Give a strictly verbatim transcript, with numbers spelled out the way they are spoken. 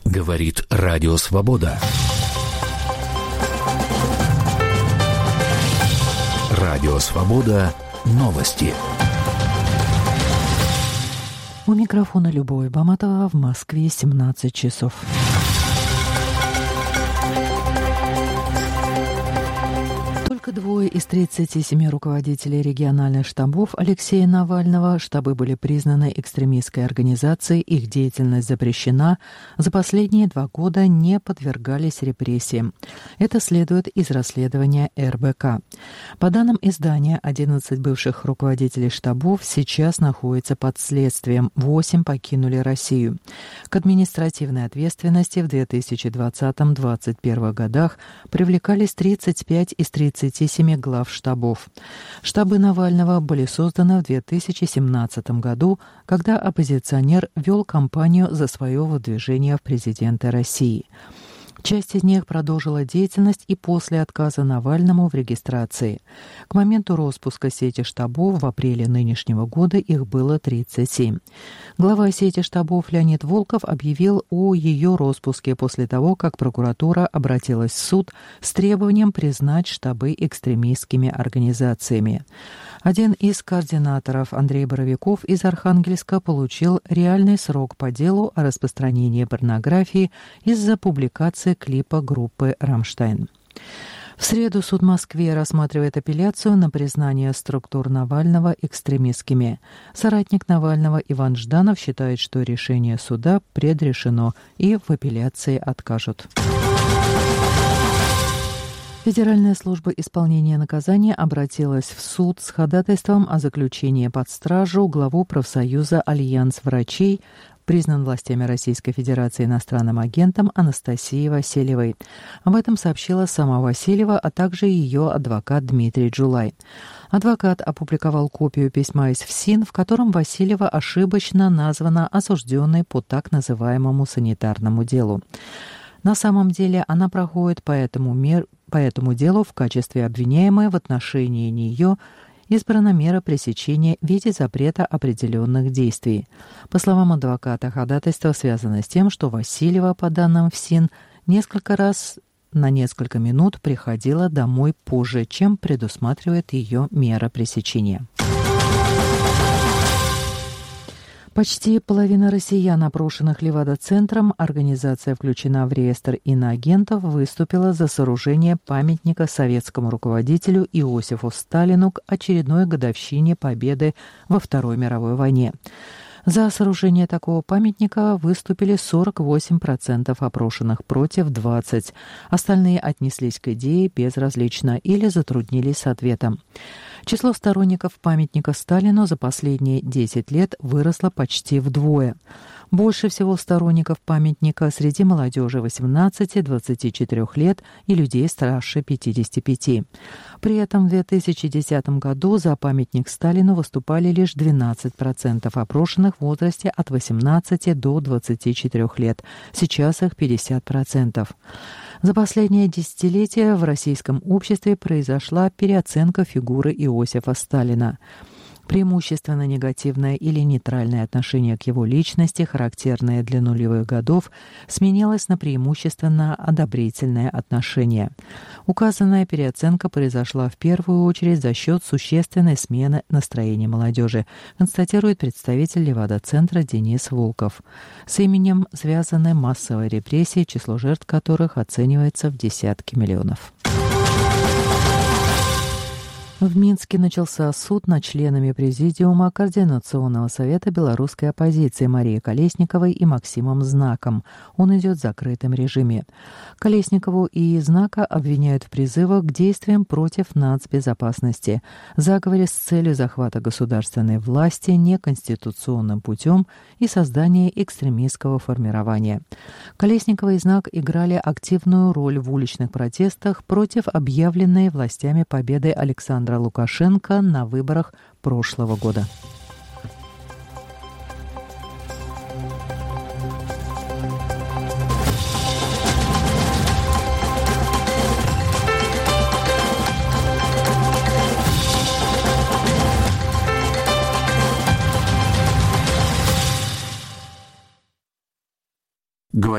Говорит Радио Свобода. Радио Свобода. Новости. У микрофона Любовь Баматова, в Москве семнадцать часов. Только двое из тридцати семи руководителей региональных штабов Алексея Навального, штабы были признаны экстремистской организацией, их деятельность запрещена, за последние два года не подвергались репрессиям. Это следует из расследования эр бэ ка. По данным издания, одиннадцать бывших руководителей штабов сейчас находятся под следствием, восемь покинули Россию. К административной ответственности в две тысячи двадцатом — две тысячи двадцать первом годах привлекались тридцать пять из тридцати семи глав штабов. Штабы Навального были созданы в две тысячи семнадцатом году, когда оппозиционер вел кампанию за свое выдвижение в президенты России. Часть из них продолжила деятельность и после отказа Навальному в регистрации. К моменту распуска сети штабов в апреле нынешнего года их было тридцать семь. Глава сети штабов Леонид Волков объявил о ее распуске после того, как прокуратура обратилась в суд с требованием признать штабы экстремистскими организациями. Один из координаторов, Андрей Боровиков из Архангельска, получил реальный срок по делу о распространении порнографии из-за публикации клипа группы «Рамштайн». В среду суд в Москве рассматривает апелляцию на признание структур Навального экстремистскими. Соратник Навального Иван Жданов считает, что решение суда предрешено и в апелляции откажут. Федеральная служба исполнения наказания обратилась в суд с ходатайством о заключении под стражу главу профсоюза «Альянс врачей», признан властями Российской Федерации иностранным агентом Анастасии Васильевой. Об этом сообщила сама Васильева, а также ее адвокат Дмитрий Джулай. Адвокат опубликовал копию письма из ФСИН, в котором Васильева ошибочно названа осужденной по так называемому санитарному делу. На самом деле она проходит по этому, мер... по этому делу в качестве обвиняемой. В отношении нее избрана мера пресечения в виде запрета определенных действий. По словам адвоката, ходатайство связано с тем, что Васильева, по данным ФСИН, несколько раз на несколько минут приходила домой позже, чем предусматривает ее мера пресечения. Почти половина россиян, опрошенных Левада-центром, организация включена в реестр иноагентов, выступила за сооружение памятника советскому руководителю Иосифу Сталину к очередной годовщине победы во Второй мировой войне. За сооружение такого памятника выступили сорок восемь процентов опрошенных, против двадцать процентов. Остальные отнеслись к идее безразлично или затруднились с ответом. Число сторонников памятника Сталину за последние десять лет выросло почти вдвое. Больше всего сторонников памятника среди молодежи восемнадцати-двадцати четырёх лет и людей старше пятидесяти пяти. При этом в две тысячи десятом году за памятник Сталину выступали лишь двенадцать процентов опрошенных в возрасте от восемнадцати до двадцати четырёх лет. Сейчас их пятьдесят процентов. За последнее десятилетие в российском обществе произошла переоценка фигуры Иосифа Сталина. Преимущественно негативное или нейтральное отношение к его личности, характерное для нулевых годов, сменилось на преимущественно одобрительное отношение. Указанная переоценка произошла в первую очередь за счет существенной смены настроения молодежи, констатирует представитель Левада-центра Денис Волков. С именем связаны массовые репрессии, число жертв которых оценивается в десятки миллионов. В Минске начался суд над членами Президиума Координационного совета белорусской оппозиции Марией Колесниковой и Максимом Знаком. Он идет в закрытом режиме. Колесникову и Знака обвиняют в призывах к действиям против нацбезопасности, заговоре с целью захвата государственной власти неконституционным путем и создания экстремистского формирования. Колесникова и Знак играли активную роль в уличных протестах против объявленной властями победы Александра Лукашенко на выборах прошлого года.